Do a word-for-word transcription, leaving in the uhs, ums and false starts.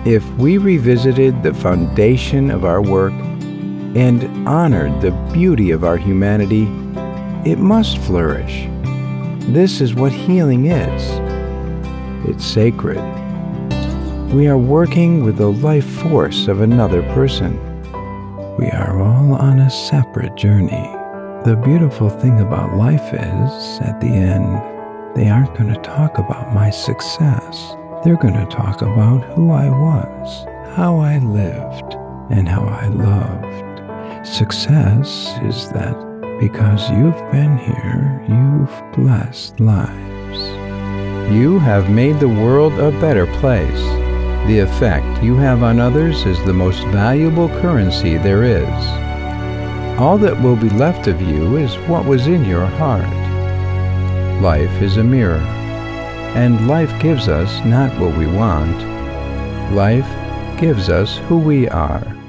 If we revisited the foundation of our work and honored the beauty of our humanity, it must flourish. This is what healing is. It's sacred. We are working with the life force of another person. We are all on a separate journey. The beautiful thing about life is, at the end, they aren't going to talk about my success. They're going to talk about who I was, how I lived, and how I loved. Success is that because you've been here, you've blessed lives. You have made the world a better place. The effect you have on others is the most valuable currency there is. All that will be left of you is what was in your heart. Life is a mirror, and life gives us not what we want. Life gives us who we are.